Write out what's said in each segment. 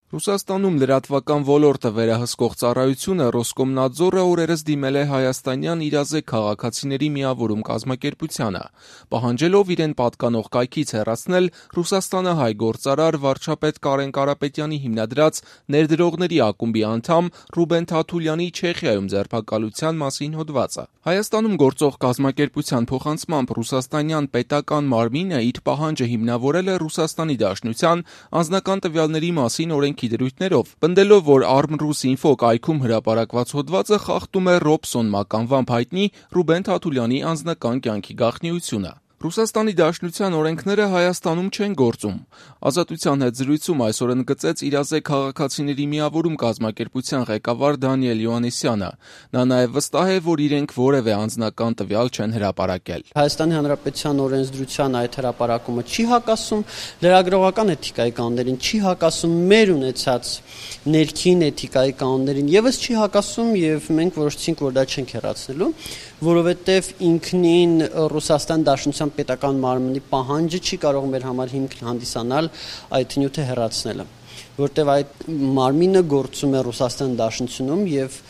Ռուսաստանում լրատվական ոլորտը վերահսկող ծառայությունը Ռոսկոմնadzորը օրերս դիմել է հայաստանյան իրազեկ քաղաքացիների միավորում կազմակերպությանը, պահանջելով իրեն պատկանող կայքից հեռացնել Ռուսաստանը հայ գործարար վարչապետ Կարեն Կարապետյանի հիմնադրած ներդրողների ակումբի անդամ Ռուբեն Թաթուլյանի Չեխիայում ձերբակալության մասին հոդվածը։ Հայաստանում գործող կազմակերպության փոխանցմամբ ռուսաստանյան պետական մարմինը իր պահանջը հիմնավորել է Ռուսաստանի Դաշնության անձնական տվյալների մասին օրենքի դրույթներով, պնդելով, որ Arm.Rus.info կայքում հրապարակված հոդվածը խախտում է Ռոբսոն մականվամբ հայտնի Ռուբեն Թաթուլյանի անձնական կյանքի գաղտնիությունը։ Ռուսաստանի Դաշնության օրենքները Հայաստանում չեն գործում։ Ազատության հետ զրույցում այսօր ընդգծեց իրազեկ քաղաքացիների միավորում կազմակերպության ղեկավար Դանիել Յովհաննիսյանը։ Նա նաև վստահ է, որ իրենք որևէ անձնական տվյալ չեն հրապարակել։ Հայաստանի Հանրապետության օրենսդրության այդ հրապարակումը չի հակասում լրագրողական էթիկայի կանոններին, չի հակասում մեր ունեցած ներքին էթիկայի կանոններին, եւս չի հակասում եւ մենք որոշեցինք, որ դա չենք հեռացնելու, որովհետեւ ինքնին Ռուսաստան Դաշնության պետական մարմնի պահանջը չի կարող մեր համար հիմք հանդիսանալ այդ նյութը հեռացնելը, որտեղ այդ մարմինը գործում է Ռուսաստան Դաշնությունում եւ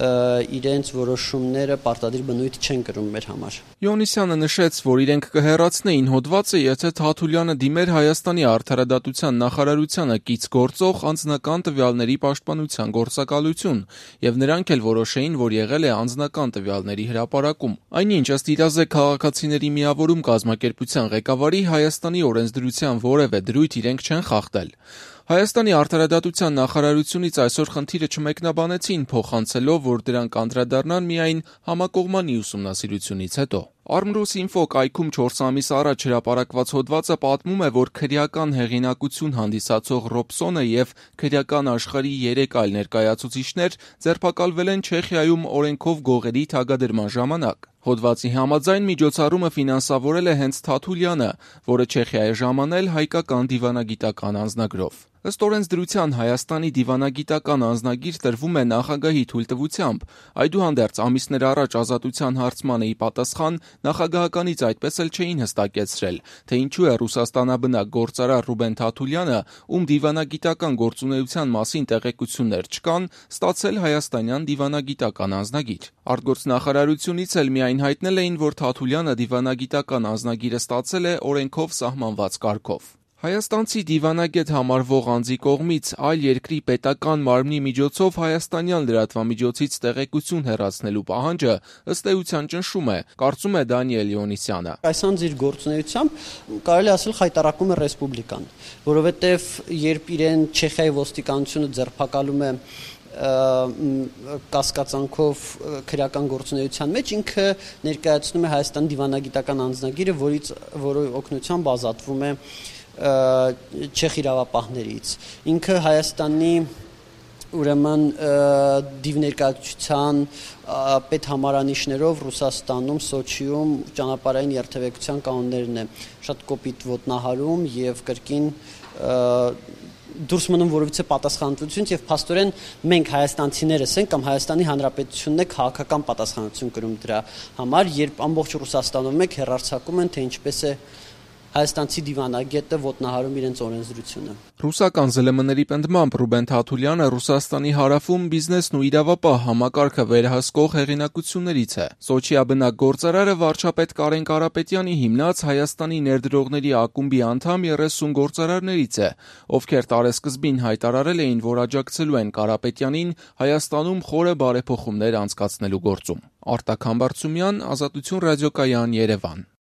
իրենց որոշումները պարտադիր բնույթ չեն կրում մեր համար։ Յովհաննիսյանը նշեց, որ իրենք կհեռացնեին հոդվածը, եթե Թաթուլյանը դիմեր Հայաստանի արդարադատության նախարարությանը կից գործող անձնական տվյալների պաշտպանության գործակալություն, եւ նրանք էլ որոշեին, որ եղել է անձնական տվյալների հրապարակում։ Այնինչ, ըստ իրազեկ քաղաքացիների միավորում կազմակերպության ղեկավարի, Հայաստանի օրենսդրության որևէ դրույթ իրենք չեն խախտել։ Հայաստանի արդարադատության նախարարությունից այսօր խնդիրը չմեկնաբանեցին, փոխանցելով, որ դրանք անդրադառնան միայն համակողմանի ուսումնասիրությունից հետո։ Arm.Rus.info կայքում 4 ամիս առաջ հրապարակված հոդվածը պատմում է, որ քրեական հեղինակություն հանդիսացող Ռոբսոնը եւ քրեական աշխարհի 3 այլ ներկայացուցիչներ ձերբակալվել են Չեխիայում օրենքով գողերի թագադրման ժամանակ։ Հոդվածի համաձայն միջոցառումը ֆինանսավորել է հենց Թաթուլյանը, որը Չեխիա է ժամանել հայկական դիվանագիտական անձնագրով։ Ըստ օրենսդրության Հայաստանի դիվանագիտական անձնագիր տրվում է նախագահի թույլտվությամբ, այդուհանդերձ ամիսներ առաջ ազատության հարցմանը ի պատասխան նախագահականից այդպես էլ չէին հստակեցրել, թե ինչու է Ռուսաստանաբնակ գործարար Ռուբեն Թաթուլյանը, ում դիվանագիտական գործունեության մասին տեղեկություններ չկան, ստացել հայաստանյան դիվանագիտական անձնագիր։ Արտգործնախարարությունից էլ միայն հայտնել էին, որ Թաթուլյանը դիվանագիտական անձնագիրը ստացել է օրենքով սահմանված կարգով։ Հայաստանցի դիվանագետ համարվող անձի կողմից այլ երկրի պետական մարմնի միջոցով հայաստանյան լրատվամիջոցից տեղեկություն հեռացնելու պահանջը ըստ էության ճնշում է, կարծում է Դանիել Յովհաննիսյանը։ Այս անձի գործունեությամբ կարելի ասել խայտարակում է ռեսպուբլիկան, որովհետև երբ իրեն Չեխիայի ոստիկանությունը ձերբակալում է կասկածանքով քրեական գործունեության մեջ, ինքը ներկայացնում է Հայաստան դիվանագիտական անձնագիրը, որի օգնությամբ ազատվում է չեխ իրավապահներից։ Ինքը Հայաստանի ուրեմն դիվներկայացության պետհամարանիշներով Ռուսաստանում, Սոչիում ճանապարհային երթևեկության կանոններն է շատ կոպիտ ոտնահարում եւ կրկին դուրս մնում որովհետեւ պատասխանատվությունից եւ փաստորեն մենք հայաստանցիներս ենք կամ Հայաստանի Հանրապետությունն է քաղաքական պատասխանատվություն կրում դրա համար, երբ ամբողջ Ռուսաստանում եք հեռարձակում են, թե ինչպես է հայաստանցի դիվանագետը ոտնահարում իրենց օրենսդրությունը։ Ռուսական ԶԼՄ-ների պնդմամբ Ռուբեն Թաթուլյանը Ռուսաստանի հարավում բիզնեսն ու իրավապահ համակարգը վերահսկող հեղինակություններից է։ Սոչիաբնակ գործարարը վարչապետ Կարեն Կարապետյանի հիմնած Հայաստանի ներդրողների ակումբի անդամ 30 գործարարներից է, ովքեր տարեսկզբին հայտարարել էին, որ աջակցելու են Կարապետյանին Հայաստանում խորը բարեփոխումներ անցկացնելու գործում։ Արտակ Համբարձումյան, Ազատություն ռադիոկայան, Երևան։